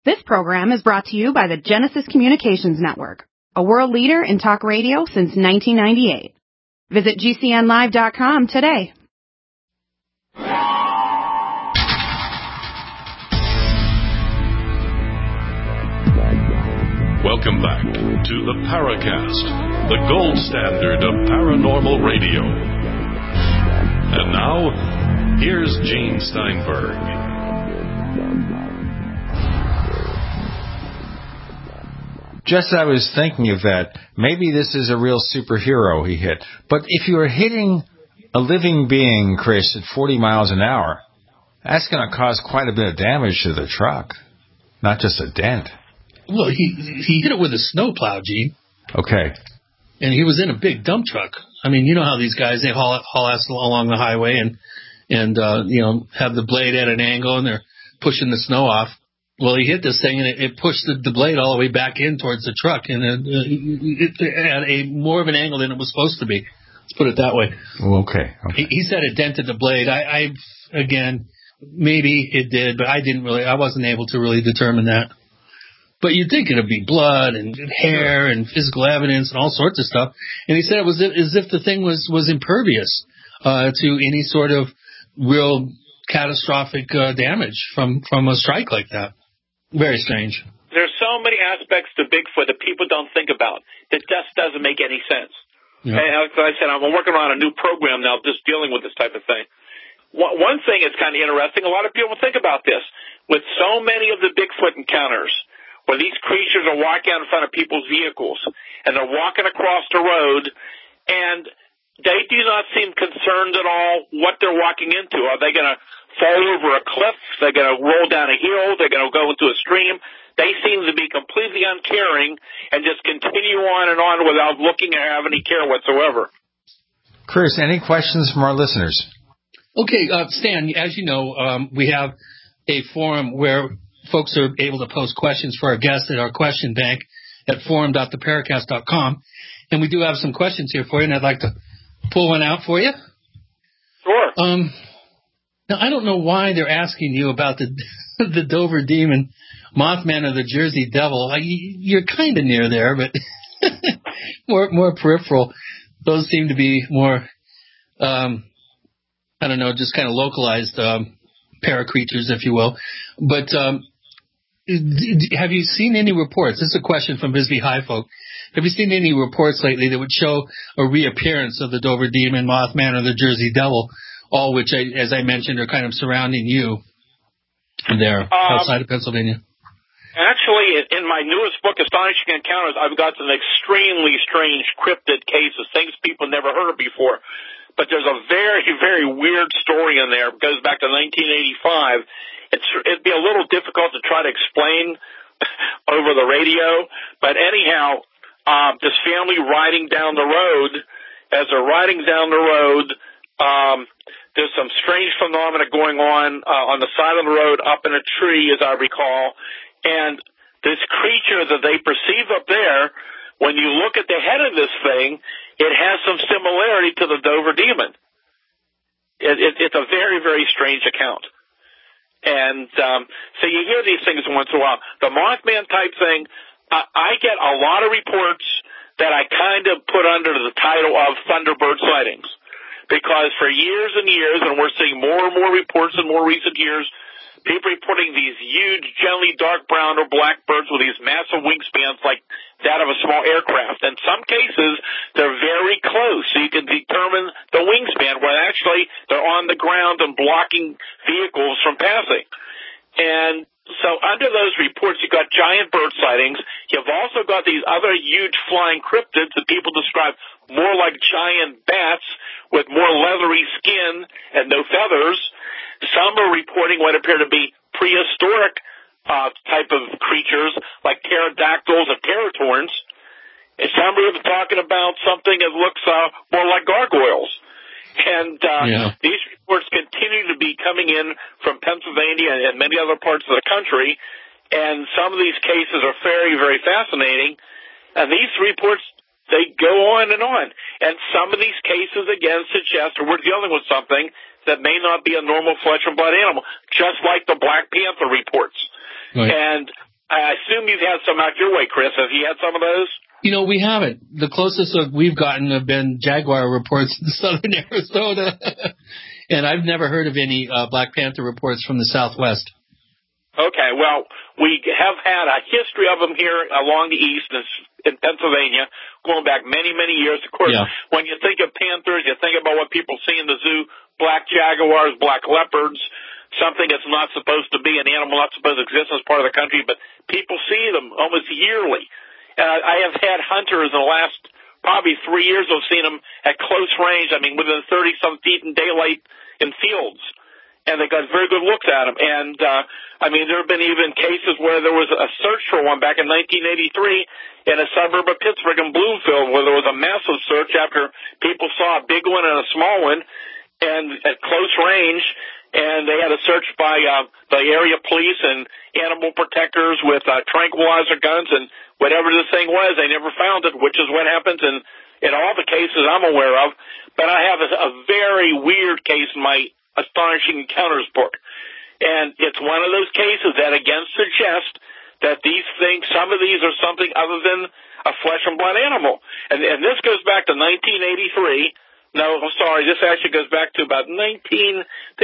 This program is brought to you by the Genesis Communications Network, a world leader in talk radio since 1998. Visit GCNlive.com today. Welcome back to the Paracast, the gold standard of paranormal radio. And now, here's Gene Steinberg. Just I was thinking of that. Maybe this is a real superhero he hit. But if you are hitting a living being, Chris, at 40 miles an hour, that's going to cause quite a bit of damage to the truck, not just a dent. Well, he hit it with a snowplow, Gene. Okay. And he was in a big dump truck. I mean, you know how these guys, they haul ass along the highway and have the blade at an angle and they're pushing the snow off. Well, he hit this thing, and it pushed the blade all the way back in towards the truck, and it had a more of an angle than it was supposed to be. Let's put it that way. Okay. He said it dented the blade. Again, maybe it did, but I wasn't able to really determine that. But you'd think it'd be blood and hair and physical evidence and all sorts of stuff. And he said it was as if the thing was impervious to any sort of real catastrophic damage from a strike like that. Very strange. There's so many aspects to Bigfoot that people don't think about. It just doesn't make any sense. Yeah. And as I said, I'm working on a new program now just dealing with this type of thing. One thing that's kind of interesting, a lot of people think about this. With so many of the Bigfoot encounters, where these creatures are walking out in front of people's vehicles, and they're walking across the road, and they do not seem concerned at all what they're walking into. Are they going to fall over a cliff? They're going to roll down a hill? They're going to go into a stream? They seem to be completely uncaring and just continue on and on without looking or have any care whatsoever. Chris, any questions from our listeners? Okay, Stan, as you know, we have a forum where folks are able to post questions for our guests at our question bank at forum.theparacast.com. And we do have some questions here for you, and I'd like to pull one out for you. Sure. Now, I don't know why they're asking you about the Dover Demon, Mothman, or the Jersey Devil. You're kind of near there, but more peripheral. Those seem to be more, just kind of localized paracreatures, if you will. But have you seen any reports? This is a question from Bisbee High Folk. Have you seen any reports lately that would show a reappearance of the Dover Demon, Mothman, or the Jersey Devil, all which, as I mentioned, are kind of surrounding you there outside of Pennsylvania? Actually, in my newest book, Astonishing Encounters, I've got some extremely strange cryptid cases, things people never heard of before. But there's a very, very weird story in there. It goes back to 1985. It'd be a little difficult to try to explain over the radio. But anyhow, this family riding down the road, as they're riding down the road, there's some strange phenomena going on the side of the road up in a tree, as I recall. And this creature that they perceive up there, when you look at the head of this thing, it has some similarity to the Dover Demon. It's a very, very strange account. And so you hear these things once in a while. The Mothman type thing, I get a lot of reports that I kind of put under the title of Thunderbird sightings. Because for years and years, and we're seeing more and more reports in more recent years, people reporting these huge, generally dark brown or black birds with these massive wingspans like that of a small aircraft. In some cases, they're very close, so you can determine the wingspan, where actually they're on the ground and blocking vehicles from passing. And so under those reports, you've got giant bird sightings. You've also got these other huge flying cryptids that people describe more like giant bats with more leathery skin and no feathers. Some are reporting what appear to be prehistoric type of creatures like pterodactyls or teratorns. And some are even talking about something that looks more like gargoyles. And these reports continue to be coming in from Pennsylvania and many other parts of the country. And some of these cases are very, very fascinating. And these reports, they go on and on. And some of these cases, again, suggest that we're dealing with something that may not be a normal flesh and blood animal, just like the Black Panther reports. Right. And I assume you've had some out your way, Chris. Have you had some of those? We haven't. The closest we've gotten have been jaguar reports in southern Arizona. And I've never heard of any Black Panther reports from the Southwest. Okay, well, we have had a history of them here along the east in Pennsylvania, going back many, many years. Of course, when you think of panthers, you think about what people see in the zoo, black jaguars, black leopards, something that's not supposed to be, an animal not supposed to exist as part of the country, but people see them almost yearly. And I have had hunters in the last probably 3 years who have seen them at close range, within 30-some feet in daylight in fields. And they got very good looks at them. And, there have been even cases where there was a search for one back in 1983 in a suburb of Pittsburgh in Bloomfield, where there was a massive search after people saw a big one and a small one and at close range. And they had a search by the area police and animal protectors with tranquilizer guns and whatever this thing was. They never found it, which is what happens in all the cases I'm aware of. But I have a very weird case in my Astonishing Encounters book. And it's one of those cases that again suggests that these things, some of these are something other than a flesh and blood animal. And this goes back to 1983. No, I'm sorry, this actually goes back to about 1983.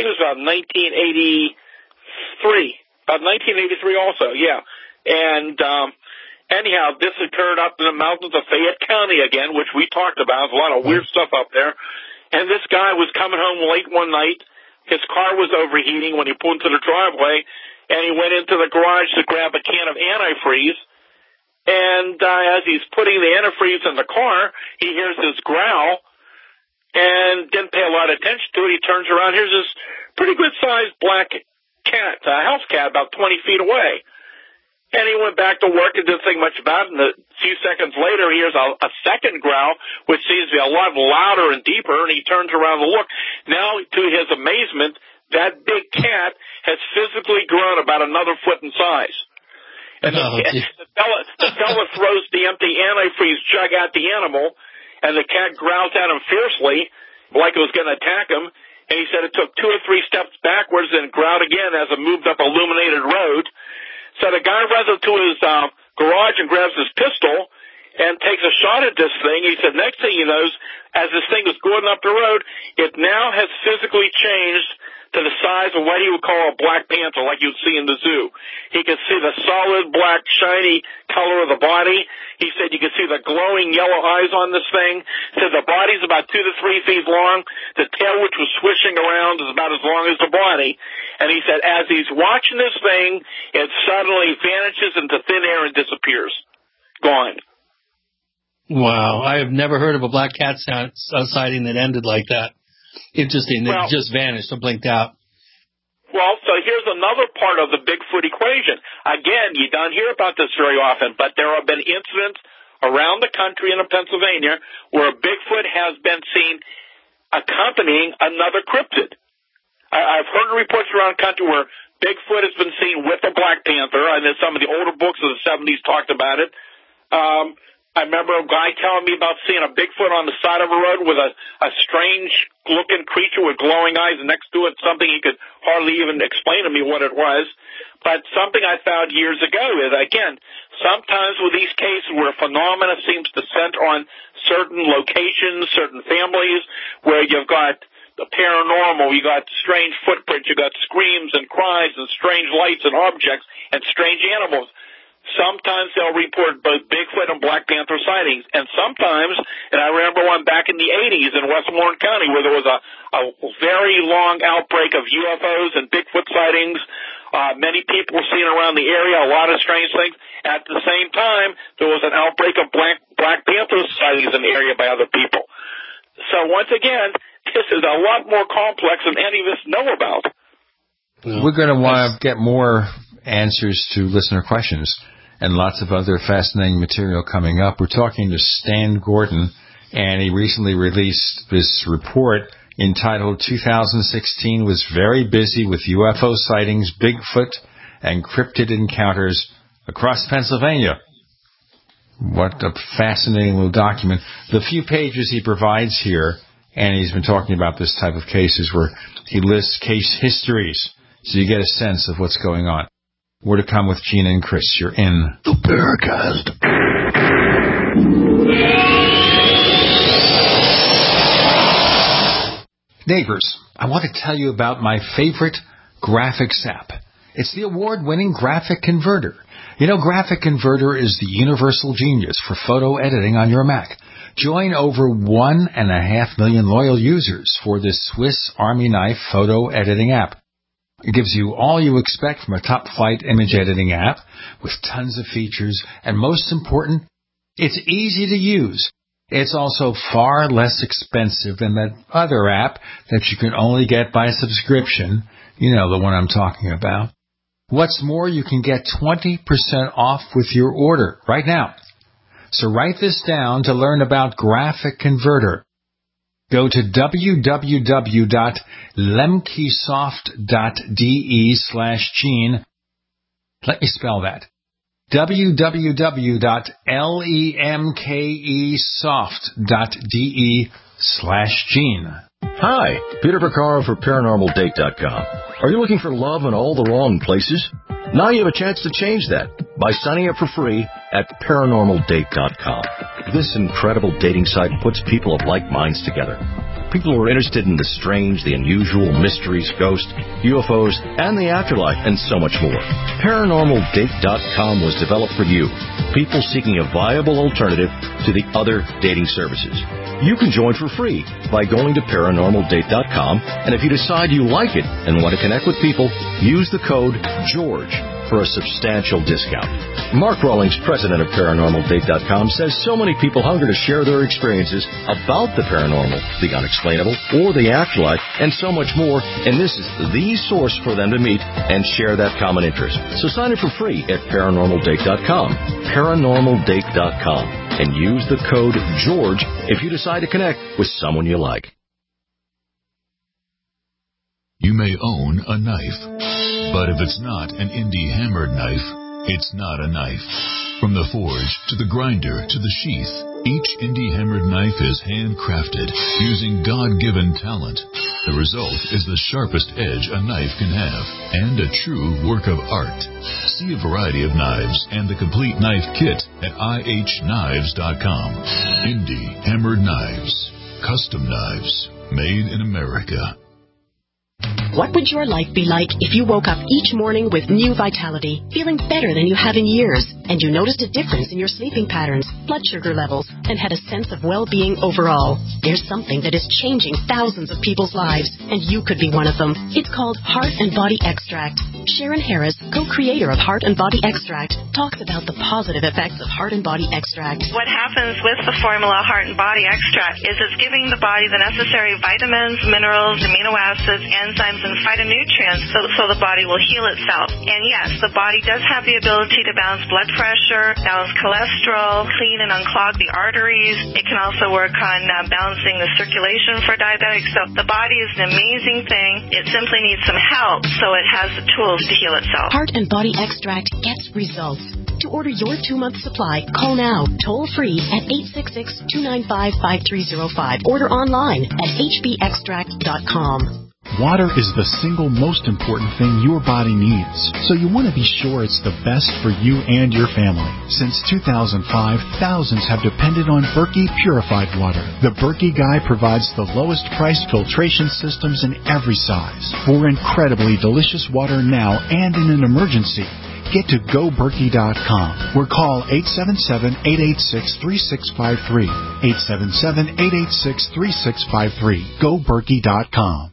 About 1983 also, yeah. And anyhow, this occurred up in the mountains of Fayette County again, which we talked about. There's a lot of weird stuff up there. And this guy was coming home late one night. His car was overheating when he pulled into the driveway, and he went into the garage to grab a can of antifreeze. And as he's putting the antifreeze in the car, he hears this growl and didn't pay a lot of attention to it. He turns around. Here's this pretty good-sized black cat, a house cat, about 20 feet away. And he went back to work and didn't think much about it. And a few seconds later, he hears a second growl, which seems to be a lot louder and deeper, and he turns around to look. Now, to his amazement, that big cat has physically grown about another foot in size. And the fella throws the empty antifreeze jug at the animal, and the cat growls at him fiercely, like it was going to attack him. And he said it took 2 or 3 steps backwards and growled again as it moved up illuminated road. So the guy runs into his garage and grabs his pistol and takes a shot at this thing. He said next thing he knows, as this thing is going up the road, it now has physically changed to the size of what he would call a black panther, like you'd see in the zoo. He could see the solid black, shiny color of the body. He said you could see the glowing yellow eyes on this thing. He said the body's about 2 to 3 feet long. The tail, which was swishing around, is about as long as the body. And he said as he's watching this thing, it suddenly vanishes into thin air and disappears. Gone. Wow. I have never heard of a black cat sighting that ended like that. Interesting. It just vanished and blinked out. Well, so here's another part of the Bigfoot equation. Again, you don't hear about this very often, but there have been incidents around the country and in Pennsylvania where Bigfoot has been seen accompanying another cryptid. I've heard reports around the country where Bigfoot has been seen with a black panther, and then some of the older books of the 70s talked about it. I remember a guy telling me about seeing a Bigfoot on the side of a road with a strange-looking creature with glowing eyes next to it, something he could hardly even explain to me what it was. But something I found years ago is, again, sometimes with these cases where a phenomena seems to center on certain locations, certain families, where you've got the paranormal, you got strange footprints, you got screams and cries and strange lights and objects and strange animals. Sometimes they'll report both Bigfoot and Black Panther sightings. And sometimes, and I remember one back in the 80s in Westmoreland County where there was a very long outbreak of UFOs and Bigfoot sightings. Many people were seen around the area, a lot of strange things. At the same time, there was an outbreak of Black Panther sightings in the area by other people. So once again, this is a lot more complex than any of us know about. We're going to want to get more answers to listener questions and lots of other fascinating material coming up. We're talking to Stan Gordon, and he recently released this report entitled 2016 was very busy with UFO sightings, Bigfoot, and cryptid encounters across Pennsylvania. What a fascinating little document. The few pages he provides here, and he's been talking about this type of cases where he lists case histories, so you get a sense of what's going on. More to come with Gina and Chris. You're in the Paracast. Neighbors, I want to tell you about my favorite graphics app. It's the award-winning Graphic Converter. You know, Graphic Converter is the universal genius for photo editing on your Mac. Join over 1.5 million loyal users for this Swiss Army knife photo editing app. It gives you all you expect from a top-flight image editing app with tons of features, and most important, it's easy to use. It's also far less expensive than that other app that you can only get by subscription. You know, the one I'm talking about. What's more, you can get 20% off with your order right now. So write this down to learn about Graphic Converter. Go to www.lemkesoft.de/Gene. Let me spell that. www.lemkesoft.de/Gene. Hi, Peter Vaccaro for ParanormalDate.com. Are you looking for love in all the wrong places? Now you have a chance to change that by signing up for free at ParanormalDate.com. This incredible dating site puts people of like minds together. People who are interested in the strange, the unusual, mysteries, ghosts, UFOs, and the afterlife, and so much more. ParanormalDate.com was developed for you, people seeking a viable alternative to the other dating services. You can join for free by going to ParanormalDate.com, and if you decide you like it and want to connect with people, use the code GEORGE for a substantial discount. Mark Rawlings, president of ParanormalDate.com, says so many people hunger to share their experiences about the paranormal, the unexplainable, or the afterlife, and so much more, and this is the source for them to meet and share that common interest. So sign up for free at ParanormalDate.com, ParanormalDate.com, and use the code GEORGE if you decide to connect with someone you like. You may own a knife, but if it's not an indie hammered knife, it's not a knife. From the forge to the grinder to the sheath, each indie hammered knife is handcrafted using God-given talent. The result is the sharpest edge a knife can have and a true work of art. See a variety of knives and the complete knife kit at ihknives.com. Indie hammered knives. Custom knives made in America. What would your life be like if you woke up each morning with new vitality, feeling better than you have in years, and you noticed a difference in your sleeping patterns, blood sugar levels, and had a sense of well-being overall? There's something that is changing thousands of people's lives, and you could be one of them. It's called Heart and Body Extract. Sharon Harris, co-creator of Heart and Body Extract, talks about the positive effects of Heart and Body Extract. What happens with the formula Heart and Body Extract is it's giving the body the necessary vitamins, minerals, amino acids, enzymes, and phytonutrients so the body will heal itself. And yes, the body does have the ability to balance blood pressure, balance cholesterol, clean and unclog the arteries. It can also work on balancing the circulation for diabetics. So the body is an amazing thing. It simply needs some help so it has the tools to heal itself. Heart and Body Extract gets results. To order your 2-month supply, call now, toll-free at 866-295-5305. Order online at hbextract.com. Water is the single most important thing your body needs, so you want to be sure it's the best for you and your family. Since 2005, thousands have depended on Berkey purified water. The Berkey Guy provides the lowest priced filtration systems in every size. For incredibly delicious water now and in an emergency, get to GoBerkey.com or call 877-886-3653. 877-886-3653. GoBerkey.com.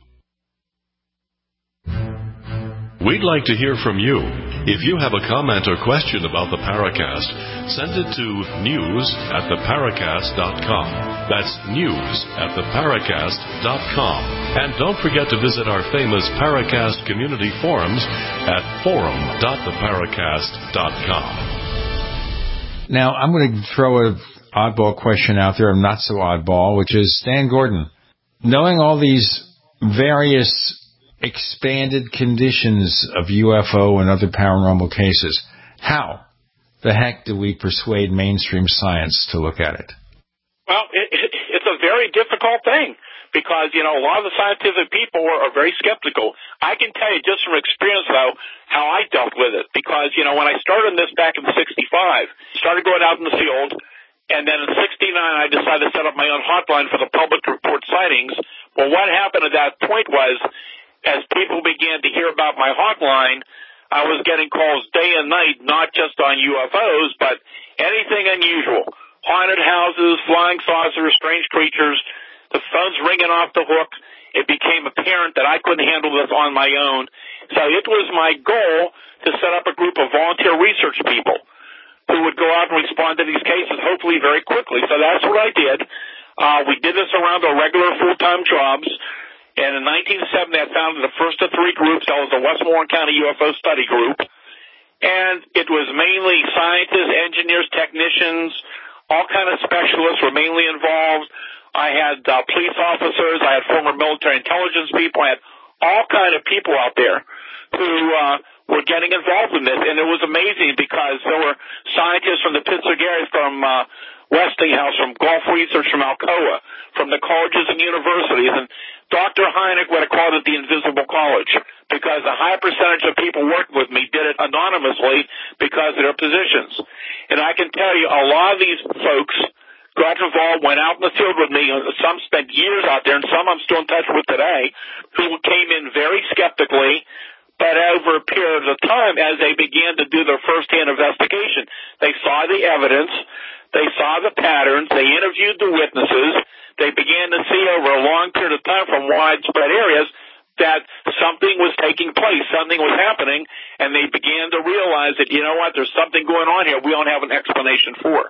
We'd like to hear from you. If you have a comment or question about the Paracast, send it to news@theparacast.com. That's news@theparacast.com. And don't forget to visit our famous Paracast community forums at forum.theparacast.com. Now, I'm going to throw an oddball question out there, a not so oddball, which is, Stan Gordon, knowing all these various expanded conditions of UFO and other paranormal cases, how the heck do we persuade mainstream science to look at it? Well, it's a very difficult thing because, a lot of the scientific people are very skeptical. I can tell you just from experience, though, how I dealt with it. Because, when I started this back in 65, started going out in the field, and then in 69 I decided to set up my own hotline for the public to report sightings. Well, what happened at that point was, as people began to hear about my hotline, I was getting calls day and night, not just on UFOs, but anything unusual. Haunted houses, flying saucers, strange creatures, the phone's ringing off the hook. It became apparent that I couldn't handle this on my own. So it was my goal to set up a group of volunteer research people who would go out and respond to these cases, hopefully very quickly. So that's what I did. We did this around our regular full-time jobs. And in 1970, I founded the first of three groups. That was the Westmoreland County UFO Study Group. And it was mainly scientists, engineers, technicians, all kind of specialists were mainly involved. I had police officers. I had former military intelligence people. I had all kind of people out there who were getting involved in this. And it was amazing because there were scientists from the Pittsburgh area, from Westinghouse, from Gulf Research, from Alcoa, from the colleges and universities. And Dr. Hynek would have called it the Invisible College because a high percentage of people working with me did it anonymously because of their positions. And I can tell you, a lot of these folks got involved, went out in the field with me. Some spent years out there, and some I'm still in touch with today, who came in very skeptically, but over a period of time, as they began to do their first-hand investigation, they saw the evidence, they saw the patterns, they interviewed the witnesses, they began to see over a long period of time from widespread areas that something was taking place, something was happening, and they began to realize that, there's something going on here we don't have an explanation for.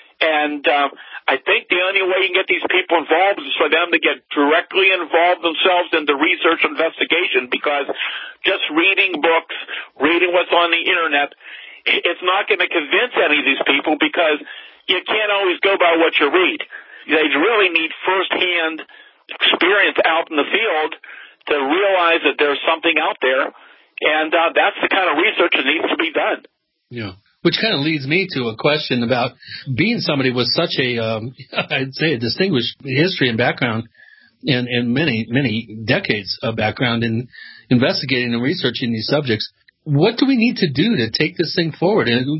And I think the only way you can get these people involved is for them to get directly involved themselves in the research investigation, because just reading books, reading what's on the Internet, it's not going to convince any of these people, because you can't always go by what you read. They really need firsthand experience out in the field to realize that there's something out there, and that's the kind of research that needs to be done. Yeah. Which kind of leads me to a question about being somebody with such a, I'd say, a distinguished history and background, and many decades of background in investigating and researching these subjects. What do we need to do to take this thing forward? And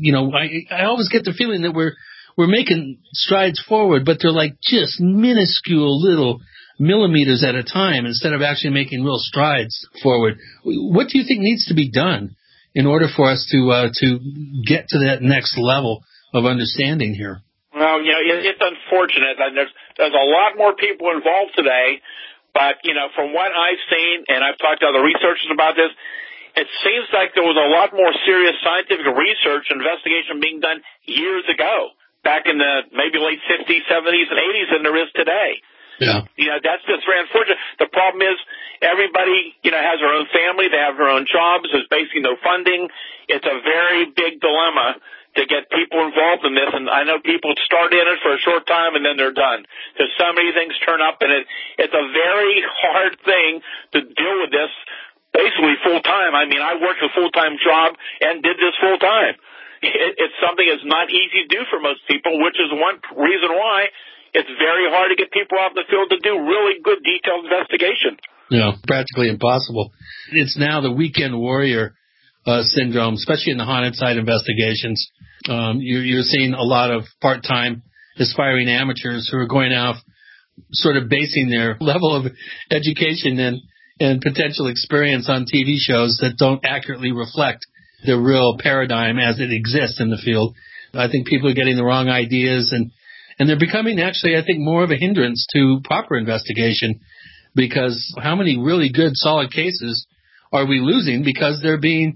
I always get the feeling that we're making strides forward, but they're like just minuscule little millimeters at a time instead of actually making real strides forward. What do you think needs to be done in order for us to get to that next level of understanding here? Well, it's unfortunate. There's a lot more people involved today, but, from what I've seen, and I've talked to other researchers about this, it seems like there was a lot more serious scientific research investigation being done years ago, back in the maybe late 50s, 70s, and 80s than there is today. Yeah. That's just very unfortunate. The problem is everybody, has their own family. They have their own jobs. There's basically no funding. It's a very big dilemma to get people involved in this. And I know people start in it for a short time and then they're done. There's so many things turn up, and it's a very hard thing to deal with this basically full time. I mean, I worked a full-time job and did this full time. It's something that's not easy to do for most people, which is one reason why it's very hard to get people out in the field to do really good detailed investigation. Yeah, practically impossible. It's now the weekend warrior syndrome, especially in the haunted site investigations. You're seeing a lot of part-time aspiring amateurs who are going out sort of basing their level of education and potential experience on TV shows that don't accurately reflect the real paradigm as it exists in the field. I think people are getting the wrong ideas, and they're becoming actually, I think, more of a hindrance to proper investigation, because how many really good, solid cases are we losing because they're being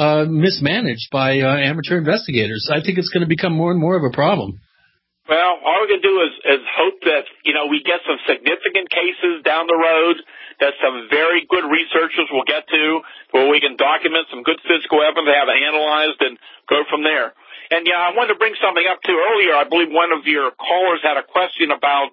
mismanaged by amateur investigators? I think it's going to become more and more of a problem. Well, all we can do is hope that, we get some significant cases down the road that some very good researchers will get to, where we can document some good physical evidence, have it analyzed, and go from there. And, I wanted to bring something up, too. Earlier, I believe one of your callers had a question about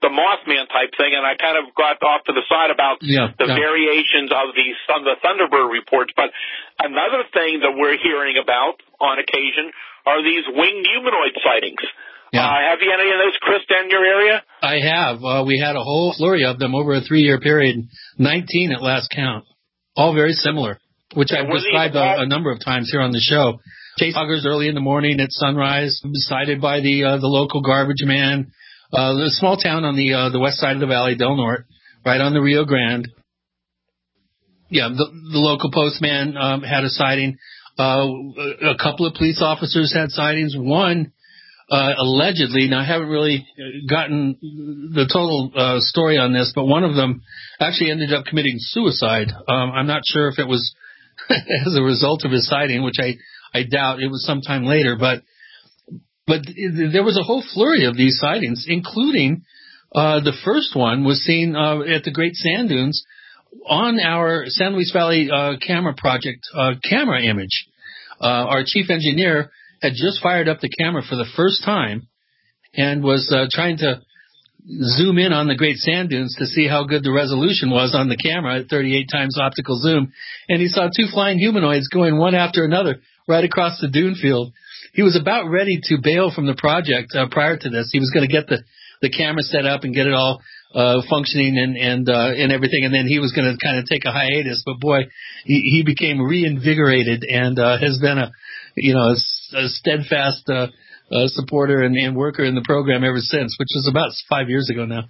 the Mothman type thing, and I kind of got off to the side about the variations of the Thunderbird reports. But another thing that we're hearing about on occasion are these winged humanoid sightings. Yeah. Have you any of those, Chris, down in your area? I have. We had a whole flurry of them over a 3-year period, 19 at last count, all very similar, which I've described a number of times here on the show. Chase loggers early in the morning at sunrise, sighted by the local garbage man. The small town on the west side of the valley, Del Norte, right on the Rio Grande. Yeah, the local postman had a sighting. A couple of police officers had sightings. One, allegedly, now I haven't really gotten the total story on this, but one of them actually ended up committing suicide. I'm not sure if it was as a result of his sighting, which I doubt. It was sometime later, but there was a whole flurry of these sightings, including the first one was seen at the Great Sand Dunes on our San Luis Valley camera project camera image. Our chief engineer had just fired up the camera for the first time and was trying to zoom in on the Great Sand Dunes to see how good the resolution was on the camera at 38 times optical zoom. And he saw 2 flying humanoids going one after another right across the dune field. He was about ready to bail from the project prior to this. He was going to get the camera set up and get it all functioning and everything, and then he was going to kind of take a hiatus. But boy, he became reinvigorated and has been a steadfast supporter and worker in the program ever since, which was about 5 years ago now.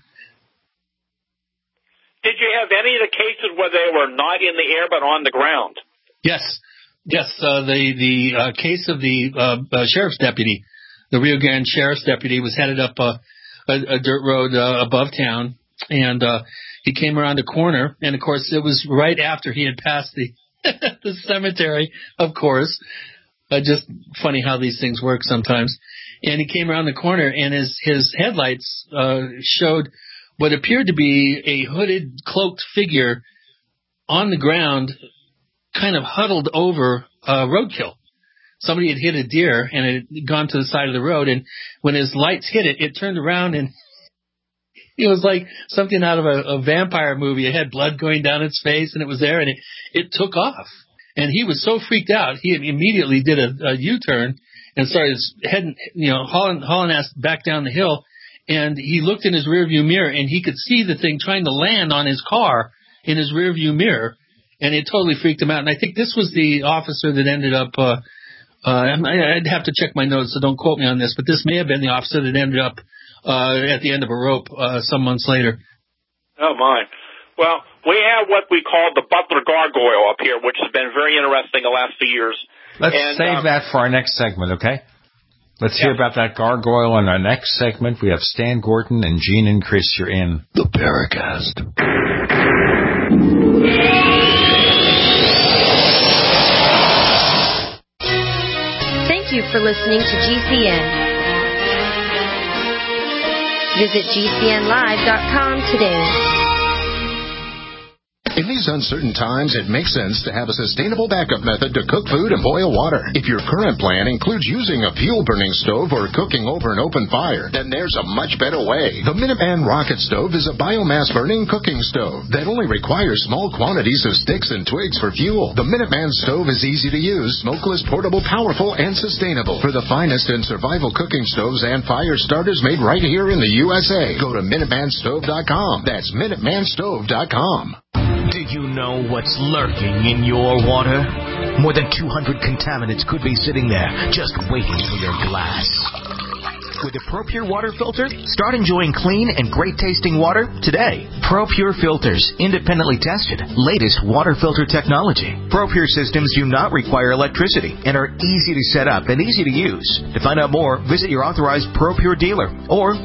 Did you have any of the cases where they were not in the air but on the ground? Yes. The case of the sheriff's deputy, the Rio Grande sheriff's deputy, was headed up a dirt road above town, and he came around a corner, and of course it was right after he had passed the cemetery, of course. Just funny how these things work sometimes. And he came around the corner, and his headlights showed what appeared to be a hooded, cloaked figure on the ground, kind of huddled over roadkill. Somebody had hit a deer and it had gone to the side of the road, and when his lights hit it, it turned around, and it was like something out of a vampire movie. It had blood going down its face, and it was there, and it took off. And he was so freaked out, he immediately did a U-turn and started heading, hauling ass back down the hill. And he looked in his rearview mirror, and he could see the thing trying to land on his car in his rearview mirror. And it totally freaked him out. And I think this was the officer that ended up, I'd have to check my notes, so don't quote me on this, but this may have been the officer that ended up at the end of a rope some months later. Oh, my. Well, we have what we call the Butler Gargoyle up here, which has been very interesting the last few years. Let's save that for our next segment, okay? Let's hear about that gargoyle in our next segment. We have Stan Gordon and Gene and Chris. You're in the Paracast. Thank you for listening to GCN. Visit GCNlive.com today. In these uncertain times, it makes sense to have a sustainable backup method to cook food and boil water. If your current plan includes using a fuel-burning stove or cooking over an open fire, then there's a much better way. The Minuteman Rocket Stove is a biomass-burning cooking stove that only requires small quantities of sticks and twigs for fuel. The Minuteman Stove is easy to use, smokeless, portable, powerful, and sustainable. For the finest in survival cooking stoves and fire starters made right here in the USA, go to MinutemanStove.com. That's MinutemanStove.com. Did you know what's lurking in your water? More than 200 contaminants could be sitting there, just waiting for your glass. With a ProPure water filter, start enjoying clean and great-tasting water today. ProPure filters, independently tested, latest water filter technology. ProPure systems do not require electricity and are easy to set up and easy to use. To find out more, visit your authorized ProPure dealer or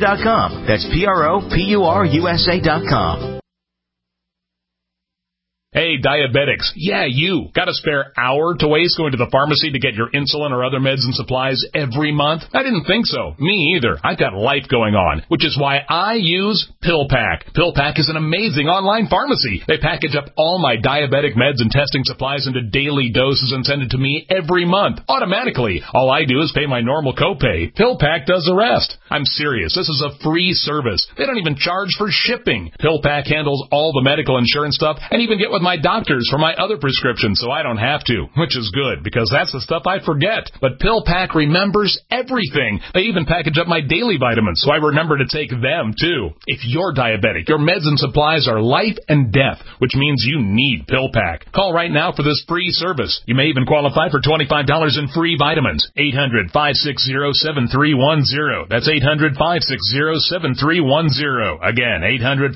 ProPureUSA.com. That's ProPureUSA.com. Hey, diabetics. Yeah, you. Got a spare hour to waste going to the pharmacy to get your insulin or other meds and supplies every month? I didn't think so. Me either. I've got life going on, which is why I use PillPack. PillPack is an amazing online pharmacy. They package up all my diabetic meds and testing supplies into daily doses and send it to me every month, automatically. All I do is pay my normal copay. PillPack does the rest. I'm serious. This is a free service. They don't even charge for shipping. PillPack handles all the medical insurance stuff and even get with my doctors for my other prescriptions so I don't have to, which is good because that's the stuff I forget. But PillPack remembers everything. They even package up my daily vitamins so I remember to take them too. If you're diabetic, your meds and supplies are life and death, which means you need PillPack. Call right now for this free service. You may even qualify for $25 in free vitamins. 800-560-7310. That's 800-560-7310. Again,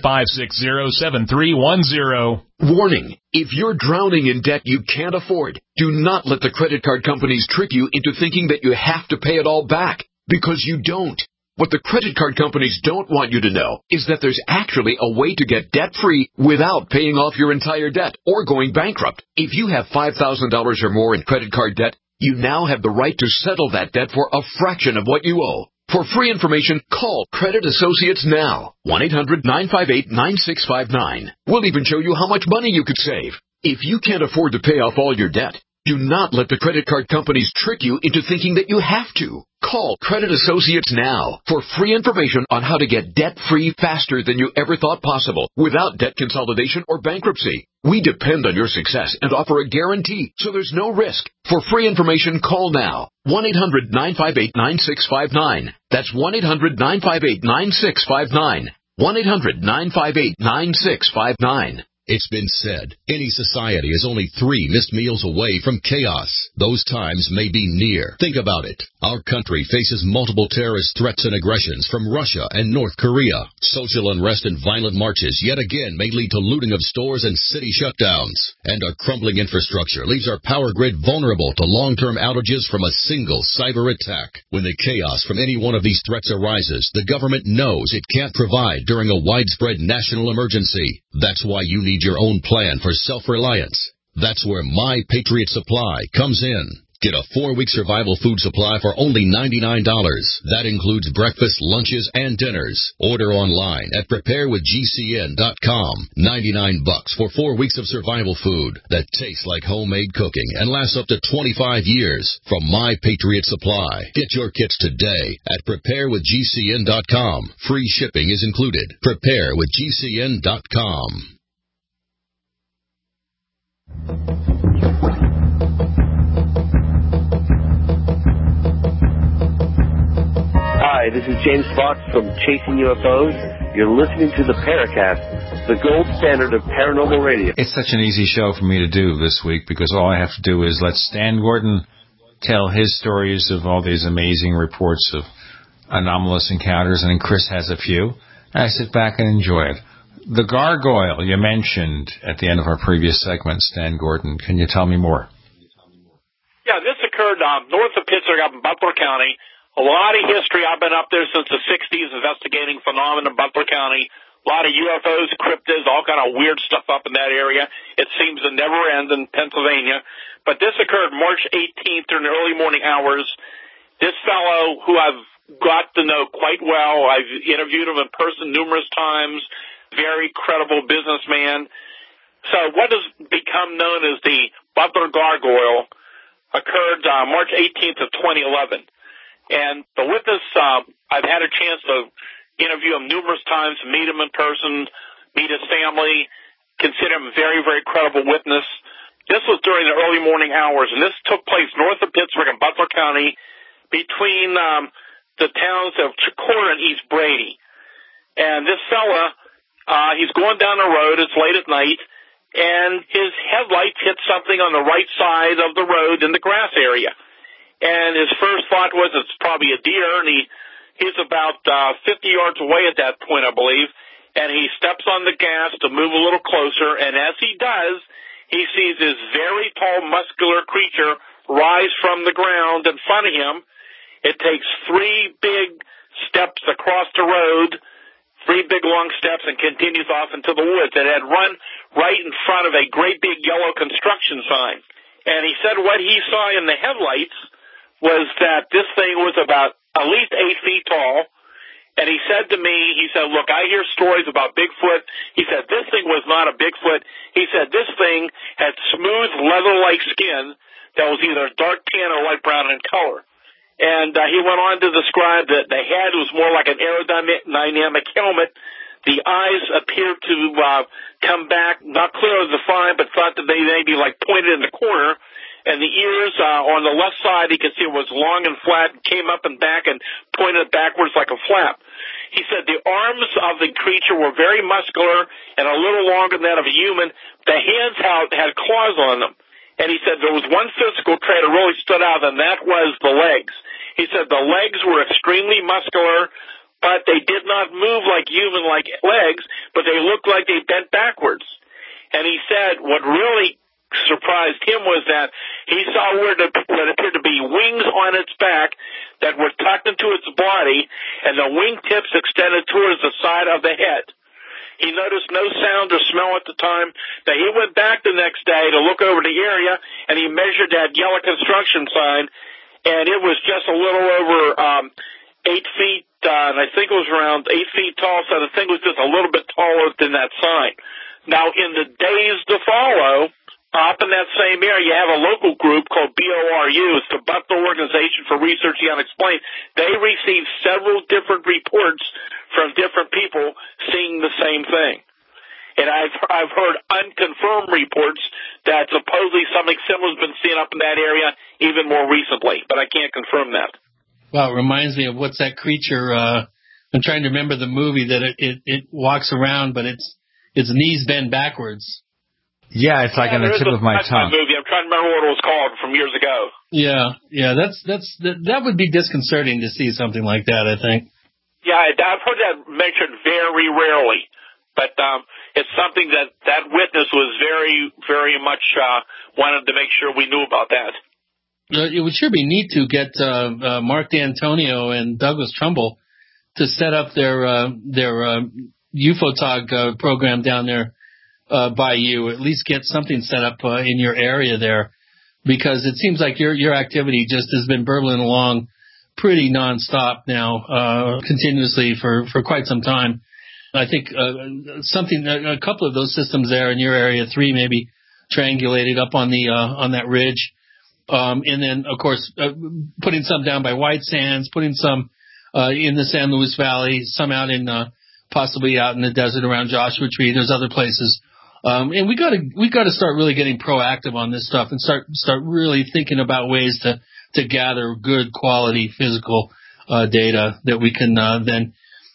800-560-7310. Warning, if you're drowning in debt you can't afford, do not let the credit card companies trick you into thinking that you have to pay it all back, because you don't. What the credit card companies don't want you to know is that there's actually a way to get debt-free without paying off your entire debt or going bankrupt. If you have $5,000 or more in credit card debt, you now have the right to settle that debt for a fraction of what you owe. For free information, call Credit Associates now. 1-800-958-9659. We'll even show you how much money you could save. If you can't afford to pay off all your debt, do not let the credit card companies trick you into thinking that you have to. Call Credit Associates now for free information on how to get debt-free faster than you ever thought possible without debt consolidation or bankruptcy. We depend on your success and offer a guarantee, so there's no risk. For free information, call now. 1-800-958-9659. That's 1-800-958-9659. 1-800-958-9659. It's been said, any society is only 3 missed meals away from chaos. Those times may be near. Think about it. Our country faces multiple terrorist threats and aggressions from Russia and North Korea. Social unrest and violent marches yet again may lead to looting of stores and city shutdowns. And our crumbling infrastructure leaves our power grid vulnerable to long-term outages from a single cyber attack. When the chaos from any one of these threats arises, the government knows it can't provide during a widespread national emergency. That's why you need your own plan for self-reliance. That's where My Patriot Supply comes in. Get a 4-week survival food supply for only $99. That includes breakfast, lunches, and dinners. Order online at preparewithgcn.com. $99 for 4 weeks of survival food that tastes like homemade cooking and lasts up to 25 years from My Patriot Supply. Get your kits today at preparewithgcn.com. Free shipping is included. Preparewithgcn.com. Hi, this is James Fox from Chasing UFOs. You're listening to the Paracast, the gold standard of paranormal radio. It's such an easy show for me to do this week because all I have to do is let Stan Gordon tell his stories of all these amazing reports of anomalous encounters, and then Chris has a few. And I sit back and enjoy it. The gargoyle you mentioned at the end of our previous segment, Stan Gordon. Can you tell me more? Yeah, this occurred north of Pittsburgh up in Butler County. A lot of history. I've been up there since the 60s investigating phenomena in Butler County. A lot of UFOs, cryptids, all kind of weird stuff up in that area. It seems to never end in Pennsylvania. But this occurred March 18th during the early morning hours. This fellow, who I've got to know quite well, I've interviewed him in person numerous times, very credible businessman. So what has become known as the Butler Gargoyle occurred March 18th of 2011. And the witness, I've had a chance to interview him numerous times, meet him in person, meet his family, consider him a very, very credible witness. This was during the early morning hours, and this took place north of Pittsburgh in Butler County between the towns of Chicora and East Brady. And this fella, he's going down the road, it's late at night, and his headlights hit something on the right side of the road in the grass area. And his first thought was it's probably a deer, and he's about 50 yards away at that point, I believe, and he steps on the gas to move a little closer, and as he does, he sees this very tall, muscular creature rise from the ground in front of him. It takes 3 big steps across the road, 3 big long steps, and continues off into the woods. It had run right in front of a great big yellow construction sign. And he said what he saw in the headlights was that this thing was about at least 8 feet tall. And he said to me, he said, look, I hear stories about Bigfoot. He said, this thing was not a Bigfoot. He said, this thing had smooth leather-like skin that was either dark tan or light brown in color. And he went on to describe that the head was more like an aerodynamic helmet. The eyes appeared to come back, not clearly defined, but thought that they may be like pointed in the corner. And the ears on the left side, he could see it was long and flat, came up and back and pointed backwards like a flap. He said the arms of the creature were very muscular and a little longer than that of a human. The hands had claws on them. And he said there was one physical trait that really stood out, and that was the legs. He said the legs were extremely muscular, but they did not move like human-like legs, but they looked like they bent backwards. And he said what really surprised him was that he saw what appeared to be wings on its back that were tucked into its body, and the wingtips extended towards the side of the head. He noticed no sound or smell at the time. Now, he went back the next day to look over the area, and he measured that yellow construction sign, and it was just a little over 8 feet, and I think it was around 8 feet tall, so the thing was just a little bit taller than that sign. Now, in the days to follow, up in that same area, you have a local group called BORU. It's the Butler Organization for Research the Unexplained. They received several different reports from different people seeing the same thing. And I've heard unconfirmed reports that supposedly something similar has been seen up in that area even more recently, but I can't confirm that. Well, it reminds me of what's that creature? I'm trying to remember the movie that it walks around, but its knees bend backwards. Yeah, it's like on the tip of my tongue. Movie. I'm trying to remember what it was called from years ago. Yeah, that would be disconcerting to see something like that, I think. Yeah, I've heard that mentioned very rarely, but it's something that witness was very, very much wanted to make sure we knew about that. It would sure be neat to get Mark D'Antonio and Douglas Trumbull to set up their UFOTOG program down there by you, at least get something set up in your area there, because it seems like your activity just has been burbling along pretty nonstop now, continuously for quite some time. I think a couple of those systems there in your area, 3 maybe triangulated up on that ridge, and then of course putting some down by White Sands, putting some in the San Luis Valley, some out in possibly out in the desert around Joshua Tree. There's other places. And we got to start really getting proactive on this stuff and start really thinking about ways to gather good quality physical data that we can then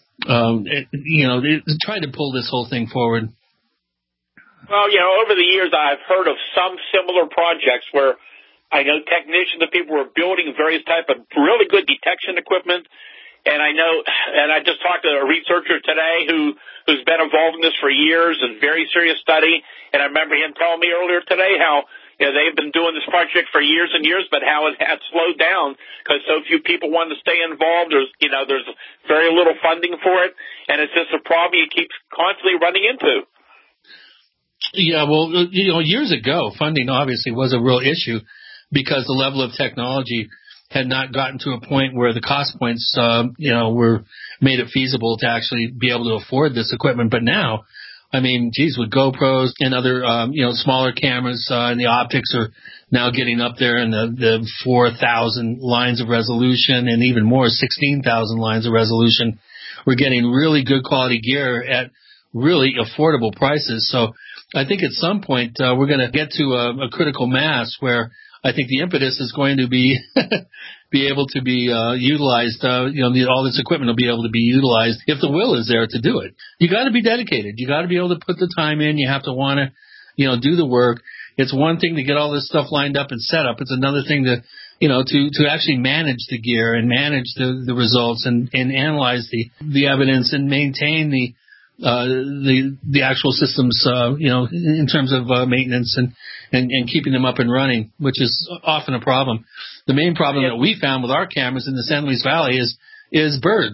try to pull this whole thing forward. Well, over the years I've heard of some similar projects where I know technicians and people were building various type of really good detection equipment. And I just talked to a researcher today who's been involved in this for years and very serious study. And I remember him telling me earlier today how they've been doing this project for years and years, but how it had slowed down because so few people wanted to stay involved. There's very little funding for it, and it's just a problem you keep constantly running into. Yeah, well, years ago, funding obviously was a real issue because the level of technology had not gotten to a point where the cost points, were made it feasible to actually be able to afford this equipment. But now, I mean, geez, with GoPros and other, smaller cameras, and the optics are now getting up there in the 4,000 lines of resolution and even more, 16,000 lines of resolution. We're getting really good quality gear at really affordable prices. So I think at some point, we're going to get to a critical mass where I think the impetus is going to be able to be utilized. All this equipment will be able to be utilized if the will is there to do it. You got to be dedicated. You got to be able to put the time in. You have to want to, do the work. It's one thing to get all this stuff lined up and set up. It's another thing to actually manage the gear and manage the results and analyze the evidence and maintain the actual systems, in terms of maintenance and keeping them up and running, which is often a problem. The main problem that we found with our cameras in the San Luis Valley is birds.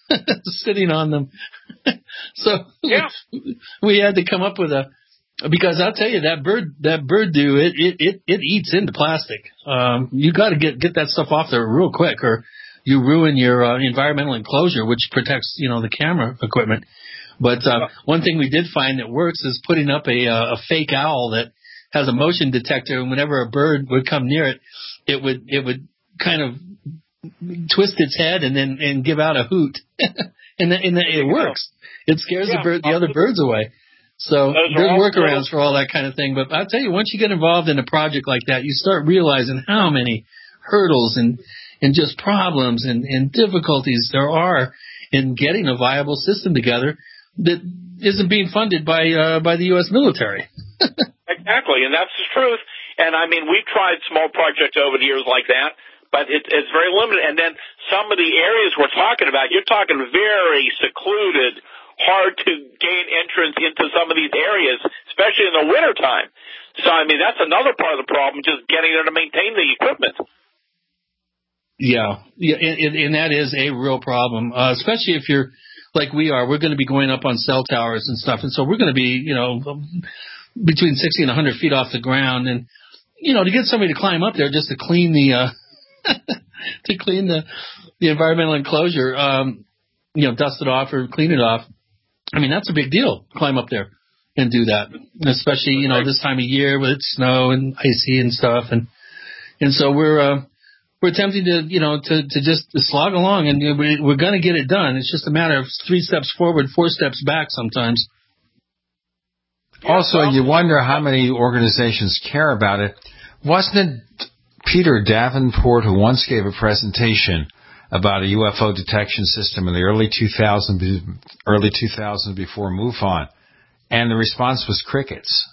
sitting on them. So we had to come up with because I'll tell you that bird dew, it eats into plastic. You got to get that stuff off there real quick, or you ruin your environmental enclosure, which protects the camera equipment. But one thing we did find that works is putting up a fake owl that has a motion detector, and whenever a bird would come near it, it would kind of twist its head and give out a hoot, and it works. It scares the other birds away. So there's workarounds for all that kind of thing. But I'll tell you, once you get involved in a project like that, you start realizing how many hurdles and just problems and difficulties there are in getting a viable system together that isn't being funded by the U.S. military. Exactly, and that's the truth. And I mean, we've tried small projects over the years like that, but it's very limited. And then some of the areas we're talking about, you're talking very secluded, hard to gain entrance into some of these areas, especially in the wintertime. So, I mean, that's another part of the problem, just getting there to maintain the equipment. Yeah, and that is a real problem, especially if you're like we are. We're going to be going up on cell towers and stuff, and so we're going to be, between 60 and 100 feet off the ground, and to get somebody to climb up there just to clean the the environmental enclosure, dust it off or clean it off. I mean, that's a big deal. Climb up there and do that, especially this time of year with snow and icy and stuff, and so we're attempting to just slog along, and we're going to get it done. It's just a matter of 3 steps forward, 4 steps back sometimes. Also, you wonder how many organizations care about it. Wasn't it Peter Davenport who once gave a presentation about a UFO detection system in the early 2000s before MUFON, and the response was crickets.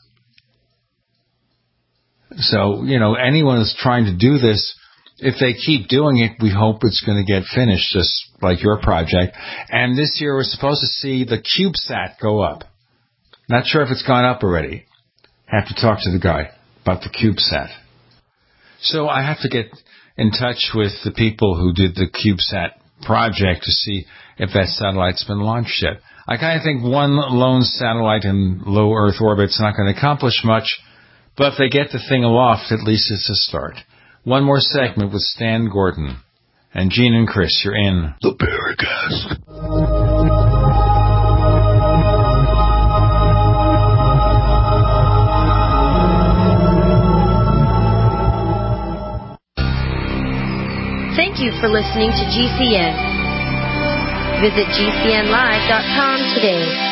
So, anyone who's trying to do this, if they keep doing it, we hope it's going to get finished, just like your project. And this year we're supposed to see the CubeSat go up. Not sure if it's gone up already. Have to talk to the guy about the CubeSat. So I have to get in touch with the people who did the CubeSat project to see if that satellite's been launched yet. I kind of think one lone satellite in low Earth orbit's not going to accomplish much, but if they get the thing aloft, at least it's a start. One more segment with Stan Gordon. And Gene and Chris, you're in the Paracast. Thank you for listening to GCN. Visit GCNlive.com today.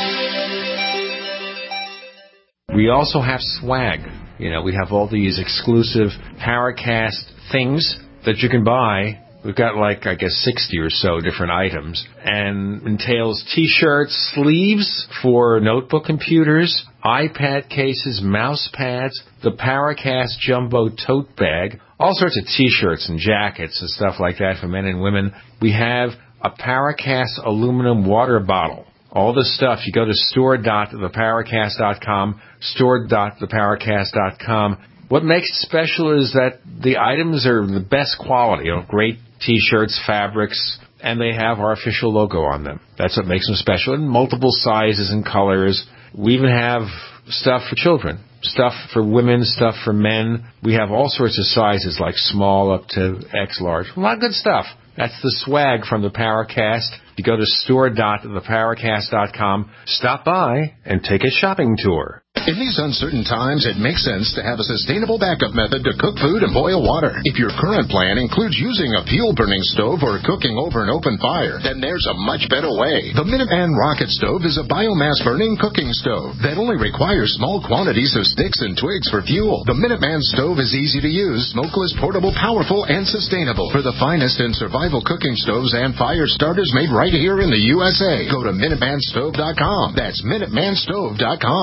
We also have swag. We have all these exclusive Paracast things that you can buy. We've got 60 or so different items, and entails T-shirts, sleeves for notebook computers, iPad cases, mouse pads, the Paracast Jumbo tote bag, all sorts of T-shirts and jackets and stuff like that for men and women. We have a Paracast aluminum water bottle. All this stuff, you go to store.theparacast.com, store.theparacast.com. What makes it special is that the items are the best quality, great T-shirts, fabrics, and they have our official logo on them. That's what makes them special, in multiple sizes and colors. We even have stuff for children, stuff for women, stuff for men. We have all sorts of sizes, like small up to X large. A lot of good stuff. That's the swag from the Paracast. You go to store.theparacast.com, stop by, and take a shopping tour. In these uncertain times, it makes sense to have a sustainable backup method to cook food and boil water. If your current plan includes using a fuel-burning stove or cooking over an open fire, then there's a much better way. The Minuteman Rocket Stove is a biomass-burning cooking stove that only requires small quantities of sticks and twigs for fuel. The Minuteman Stove is easy to use, smokeless, portable, powerful, and sustainable. For the finest in survival cooking stoves and fire starters made right here in the USA, go to MinutemanStove.com. That's MinutemanStove.com.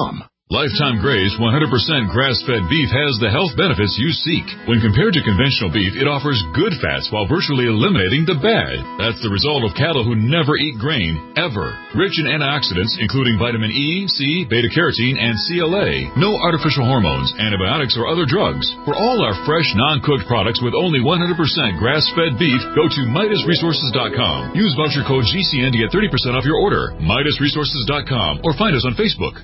Lifetime Grace 100% grass-fed beef has the health benefits you seek. When compared to conventional beef, it offers good fats while virtually eliminating the bad. That's the result of cattle who never eat grain, ever. Rich in antioxidants, including vitamin E, C, beta-carotene, and CLA. No artificial hormones, antibiotics, or other drugs. For all our fresh, non-cooked products with only 100% grass-fed beef, go to MidasResources.com. Use voucher code GCN to get 30% off your order. MidasResources.com or find us on Facebook.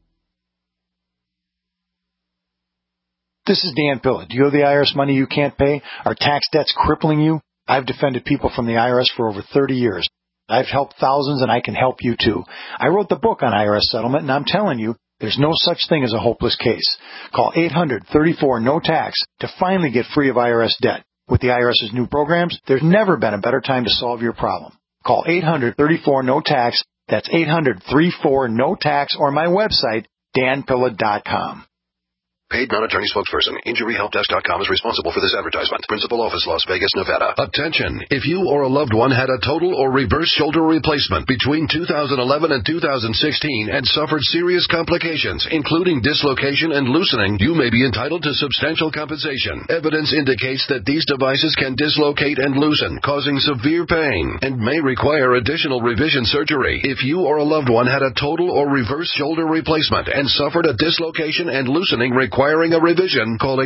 This is Dan Pilla. Do you owe the IRS money you can't pay? Are tax debts crippling you? I've defended people from the IRS for over 30 years. I've helped thousands, and I can help you too. I wrote the book on IRS settlement, and I'm telling you, there's no such thing as a hopeless case. Call 800-34-NO-TAX to finally get free of IRS debt. With the IRS's new programs, there's never been a better time to solve your problem. Call 800-34-NO-TAX. That's 800-34-NO-TAX, or my website, danpilla.com. Paid non-attorney spokesperson. InjuryHelpDesk.com is responsible for this advertisement. Principal office, Las Vegas, Nevada. Attention! If you or a loved one had a total or reverse shoulder replacement between 2011 and 2016 and suffered serious complications, including dislocation and loosening, you may be entitled to substantial compensation. Evidence indicates that these devices can dislocate and loosen, causing severe pain, and may require additional revision surgery. If you or a loved one had a total or reverse shoulder replacement and suffered a dislocation and loosening requiring a revision, call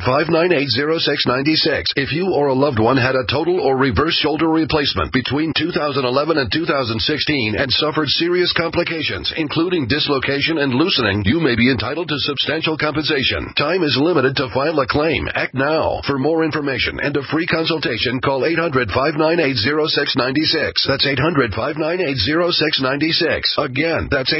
800-598-0696. If you or a loved one had a total or reverse shoulder replacement between 2011 and 2016 and suffered serious complications, including dislocation and loosening, you may be entitled to substantial compensation. Time is limited to file a claim. Act now. For more information and a free consultation, call 800-598-0696. That's 800-598-0696. Again, that's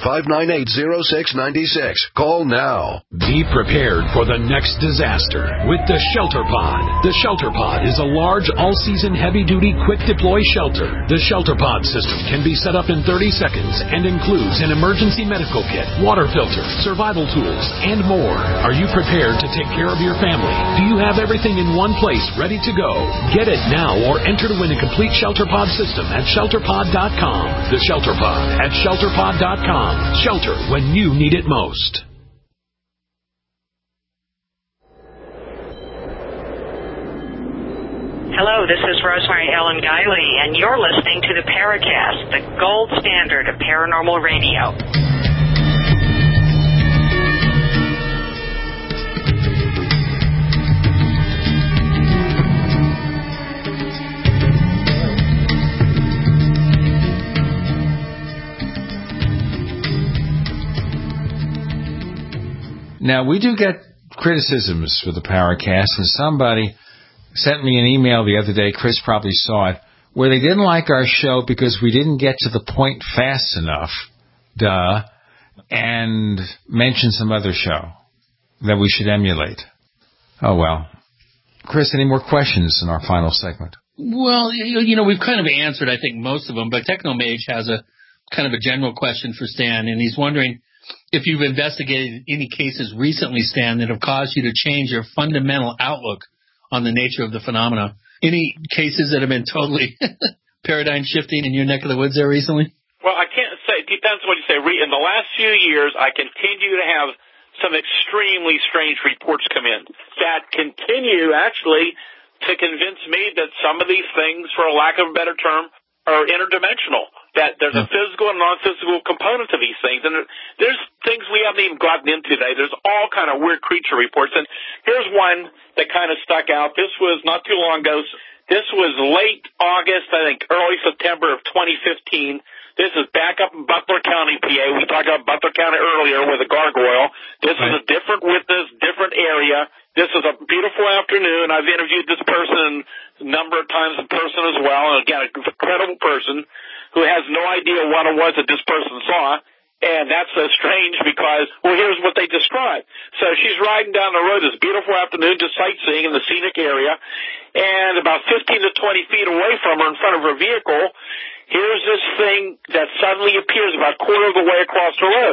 800-598-0696. Call now. Be prepared for the next disaster with the Shelter Pod. The Shelter Pod is a large, all-season, heavy-duty, quick-deploy shelter. The Shelter Pod system can be set up in 30 seconds and includes an emergency medical kit, water filter, survival tools, and more. Are you prepared to take care of your family? Do you have everything in one place ready to go? Get it now or enter to win a complete Shelter Pod system at ShelterPod.com. The Shelter Pod at ShelterPod.com. Shelter when you need it most. Hello, this is Rosemary Ellen Guiley, and you're listening to the Paracast, the gold standard of paranormal radio. Now, we do get criticisms for the Paracast, and somebody sent me an email the other day, Chris probably saw it, where they didn't like our show because we didn't get to the point fast enough, and mentioned some other show that we should emulate. Oh, well. Chris, any more questions in our final segment? Well, we've kind of answered, I think, most of them, but Technomage has a kind of a general question for Stan, and he's wondering if you've investigated any cases recently, Stan, that have caused you to change your fundamental outlook on the nature of the phenomena. Any cases that have been totally paradigm shifting in your neck of the woods there recently? Well, I can't say. It depends on what you say. In the last few years, I continue to have some extremely strange reports come in that continue actually to convince me that some of these things, for a lack of a better term, are interdimensional, that there's a physical and non-physical component to these things. And there's things we haven't even gotten into today. There's all kind of weird creature reports. And here's one that kind of stuck out. This was not too long ago. This was late August, I think, early September of 2015. This is back up in Butler County, PA. We talked about Butler County earlier with a gargoyle. This is a different witness, different area. This is a beautiful afternoon. I've interviewed this person a number of times in person as well. And again, a credible person who has no idea what it was that this person saw. And that's so strange because, well, here's what they describe. So she's riding down the road this beautiful afternoon, just sightseeing in the scenic area. And about 15 to 20 feet away from her in front of her vehicle, here's this thing that suddenly appears about a quarter of the way across the road.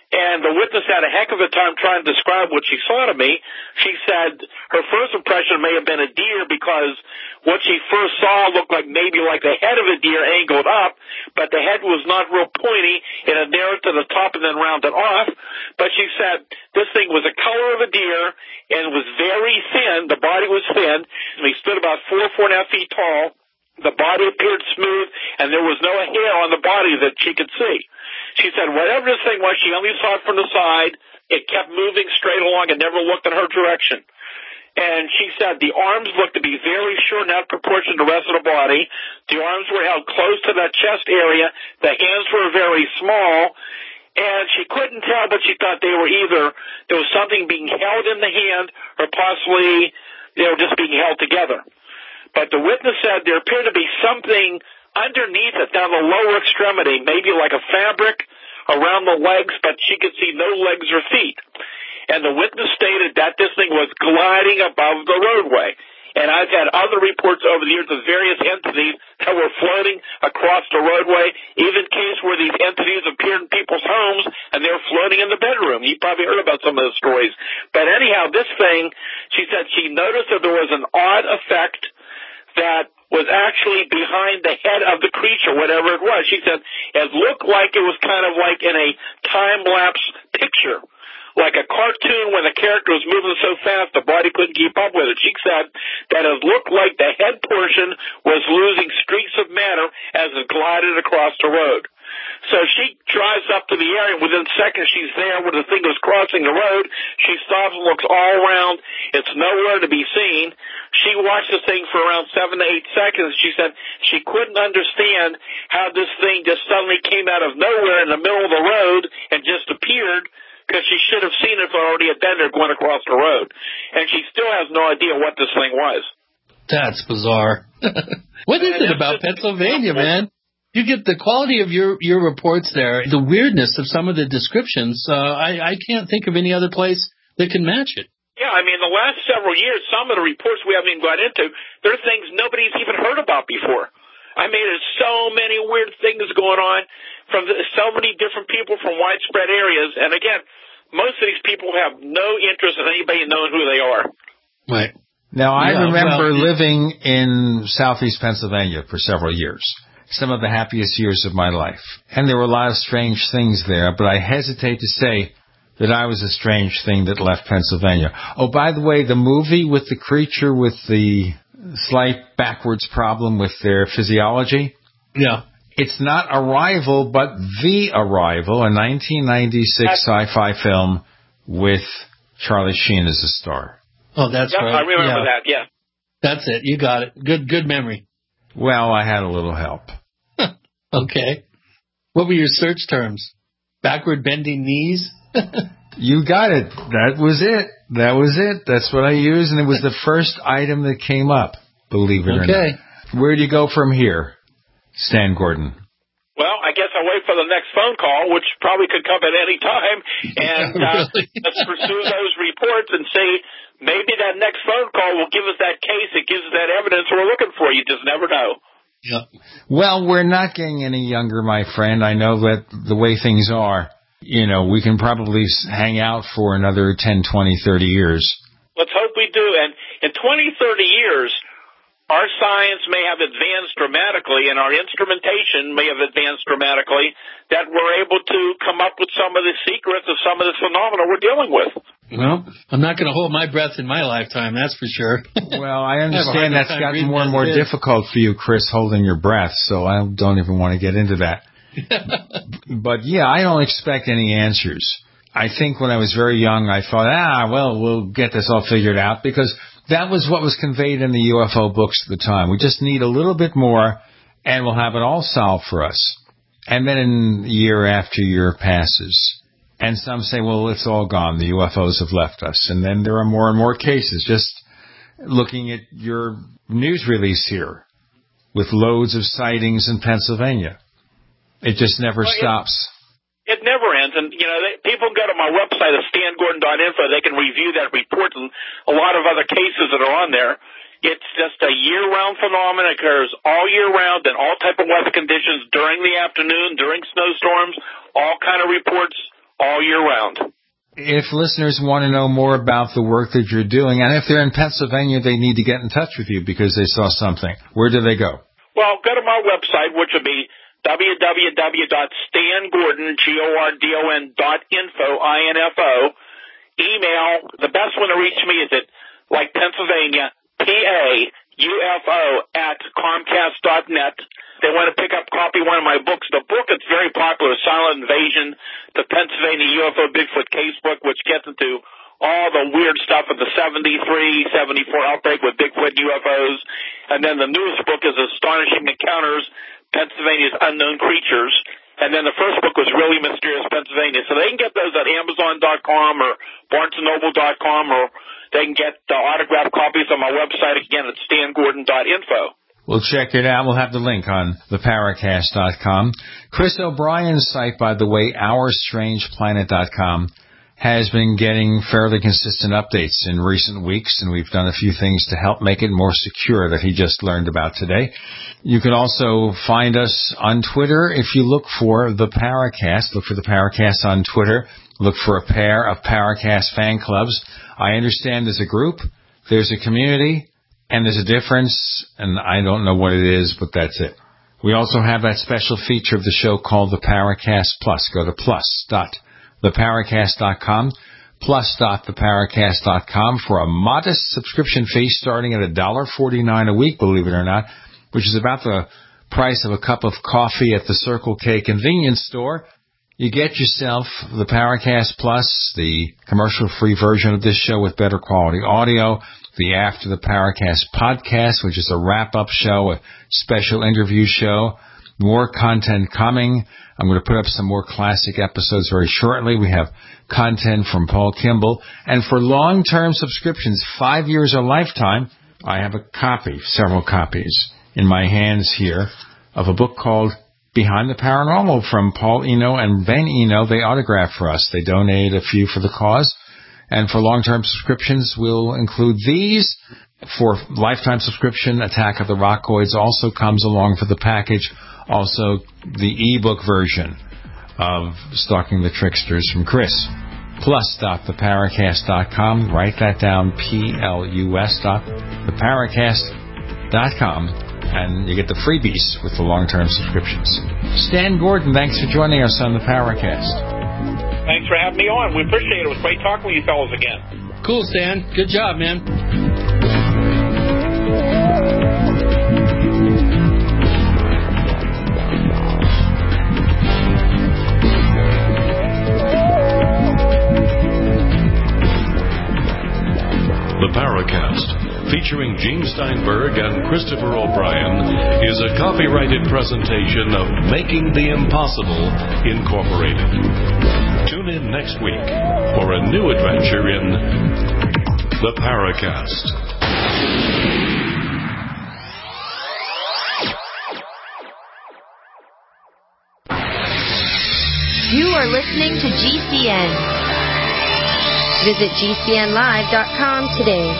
And the witness had a heck of a time trying to describe what she saw to me. She said her first impression may have been a deer because what she first saw looked like maybe like the head of a deer angled up, but the head was not real pointy. It had narrowed to the top and then rounded off. But she said this thing was the color of a deer and was very thin. The body was thin, and he stood about 4.5 feet tall. The body appeared smooth, and there was no hair on the body that she could see. She said whatever this thing was, she only saw it from the side. It kept moving straight along and never looked in her direction. And she said the arms looked to be very short and out of proportion to the rest of the body. The arms were held close to that chest area. The hands were very small. And she couldn't tell, but she thought they were either there was something being held in the hand or possibly they were just being held together. But the witness said there appeared to be something underneath it, down the lower extremity, maybe like a fabric around the legs, but she could see no legs or feet. And the witness stated that this thing was gliding above the roadway. And I've had other reports over the years of various entities that were floating across the roadway, even case where these entities appeared in people's homes and they were floating in the bedroom. You probably heard about some of those stories. But anyhow, this thing, she said she noticed that there was an odd effect that was actually behind the head of the creature, whatever it was. She said it looked like it was kind of like in a time-lapse picture, like a cartoon when the character was moving so fast the body couldn't keep up with it. She said that it looked like the head portion was losing streaks of matter as it glided across the road. So she drives up to the area. Within seconds, she's there where the thing was crossing the road. She stops and looks all around. It's nowhere to be seen. She watched the thing for around 7 to 8 seconds. She said she couldn't understand how this thing just suddenly came out of nowhere in the middle of the road and just appeared, because she should have seen it if it already had been there going across the road. And she still has no idea what this thing was. That's bizarre. What is it about Pennsylvania, man? You get the quality of your reports there, the weirdness of some of the descriptions. I can't think of any other place that can match it. Yeah, I mean, the last several years, some of the reports we haven't even got into, there are things nobody's even heard about before. I mean, there's so many weird things going on from so many different people from widespread areas. And again, most of these people have no interest in anybody knowing who they are. Right. Now, I remember living in southeast Pennsylvania for several years, some of the happiest years of my life. And there were a lot of strange things there, but I hesitate to say that I was a strange thing that left Pennsylvania. Oh, by the way, the movie with the creature with the slight backwards problem with their physiology? Yeah. It's not Arrival, but The Arrival, a 1996 sci-fi film with Charlie Sheen as a star. Oh, that's right. I remember that, yeah. That's it. You got it. Good memory. Well, I had a little help. Okay. What were your search terms? Backward bending knees? You got it. That was it. That's what I used, and it was the first item that came up, believe it or not. Where do you go from here, Stan Gordon? Well, I guess I'll wait for the next phone call, which probably could come at any time, and let's pursue those reports and see maybe that next phone call will give us that case. It gives us that evidence we're looking for. You just never know. Yep. Well, we're not getting any younger, my friend. I know that the way things are, we can probably hang out for another 10, 20, 30 years. Let's hope we do. And in 20, 30 years, our science may have advanced dramatically and our instrumentation may have advanced dramatically that we're able to come up with some of the secrets of some of this phenomena we're dealing with. Well, I'm not going to hold my breath in my lifetime, that's for sure. Well, I understand that's gotten more and more difficult for you, Chris, holding your breath, so I don't even want to get into that. But, yeah, I don't expect any answers. I think when I was very young, I thought, we'll get this all figured out, because that was what was conveyed in the UFO books at the time. We just need a little bit more, and we'll have it all solved for us. And then year after year passes. And some say, well, it's all gone. The UFOs have left us. And then there are more and more cases. Just looking at your news release here with loads of sightings in Pennsylvania. It just never stops. It never ends. And, people go to my website at stangordon.info. They can review that report and a lot of other cases that are on there. It's just a year-round phenomenon. It occurs all year round in all type of weather conditions, during the afternoon, during snowstorms, all kind of reports all year round. If listeners want to know more about the work that you're doing, and if they're in Pennsylvania, they need to get in touch with you because they saw something, where do they go? Well, go to my website, which would be www.stangordon.info, I-N-F-O. Email, the best one to reach me is at, like Pennsylvania, PAUFO@comcast.net. They want to pick up a copy of one of my books. The book is very popular, Silent Invasion, the Pennsylvania UFO Bigfoot Casebook, which gets into all the weird stuff of the 73, 74 outbreak with Bigfoot UFOs. And then the newest book is Astonishing Encounters, Pennsylvania's Unknown Creatures. And then the first book was Really Mysterious Pennsylvania. So they can get those at Amazon.com or BarnesandNoble.com, or they can get autographed copies on my website, again, at StanGordon.info. We'll check it out. We'll have the link on theparacast.com. Chris O'Brien's site, by the way, OurStrangePlanet.com, has been getting fairly consistent updates in recent weeks, and we've done a few things to help make it more secure that he just learned about today. You can also find us on Twitter if you look for the Paracast. Look for the Paracast on Twitter. Look for a pair of Paracast fan clubs. I understand there's a group, there's a community, and there's a difference, and I don't know what it is, but that's it. We also have that special feature of the show called the Paracast Plus. Go to plus.theparacast.com, plus.theparacast.com for a modest subscription fee starting at $1.49 a week, believe it or not, which is about the price of a cup of coffee at the Circle K convenience store. You get yourself the Paracast Plus, the commercial-free version of this show with better quality audio, the After the Paracast podcast, which is a wrap-up show, a special interview show, more content coming. I'm going to put up some more classic episodes very shortly. We have content from Paul Kimball. And for long-term subscriptions, 5 years or lifetime, I have a copy, several copies in my hands here of a book called Behind the Paranormal from Paul Eno and Ben Eno. They autograph for us. They donate a few for the cause. And for long-term subscriptions, we'll include these. For lifetime subscription, Attack of the Rockoids also comes along for the package. Also, the ebook version of Stalking the Tricksters from Chris. Plus.theparacast.com. Write that down, plus.theparacast.com. And you get the freebies with the long-term subscriptions. Stan Gordon, thanks for joining us on the Paracast. Thanks for having me on. We appreciate it. It was great talking with you fellows again. Cool, Stan. Good job, man. The Paracast, featuring Gene Steinberg and Christopher O'Brien, is a copyrighted presentation of Making the Impossible, Incorporated. Tune in next week for a new adventure in The Paracast. You are listening to GCN. Visit GCNlive.com today.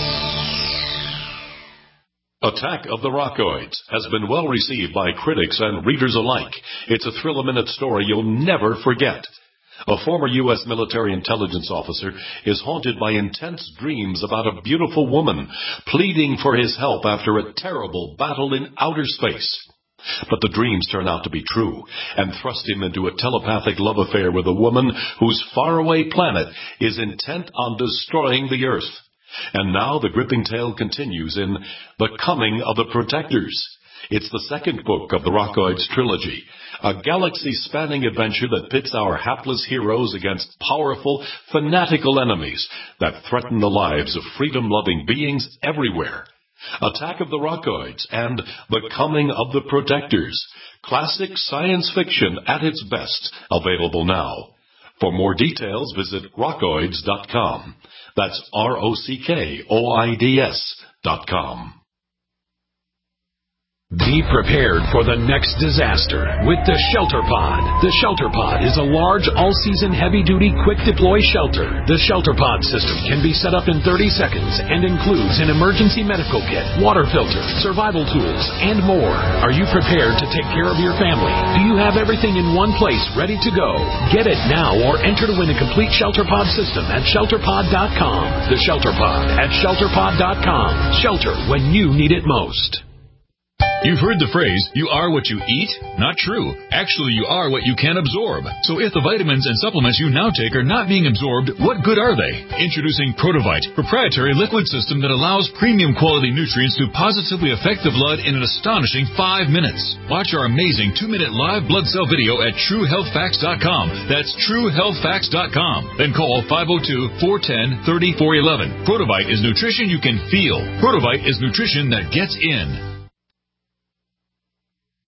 Attack of the Rockoids has been well received by critics and readers alike. It's a thrill-a-minute story you'll never forget. A former U.S. military intelligence officer is haunted by intense dreams about a beautiful woman pleading for his help after a terrible battle in outer space. But the dreams turn out to be true and thrust him into a telepathic love affair with a woman whose faraway planet is intent on destroying the Earth. And now the gripping tale continues in The Coming of the Protectors. It's the second book of the Rockoids trilogy, a galaxy-spanning adventure that pits our hapless heroes against powerful, fanatical enemies that threaten the lives of freedom-loving beings everywhere. Attack of the Rockoids and The Coming of the Protectors. Classic science fiction at its best, available now. For more details, visit rockoids.com. That's ROCKOIDS.com. Be prepared for the next disaster with the Shelter Pod. The Shelter Pod is a large, all-season, heavy-duty, quick-deploy shelter. The Shelter Pod system can be set up in 30 seconds and includes an emergency medical kit, water filter, survival tools, and more. Are you prepared to take care of your family? Do you have everything in one place ready to go? Get it now or enter to win a complete Shelter Pod system at ShelterPod.com. The Shelter Pod at ShelterPod.com. Shelter when you need it most. You've heard the phrase, you are what you eat? Not true. Actually, you are what you can absorb. So if the vitamins and supplements you now take are not being absorbed, what good are they? Introducing Protovite, proprietary liquid system that allows premium quality nutrients to positively affect the blood in an astonishing 5 minutes. Watch our amazing 2-minute live blood cell video at TrueHealthFacts.com. That's TrueHealthFacts.com. Then call 502-410-3411. Protovite is nutrition you can feel. Protovite is nutrition that gets in.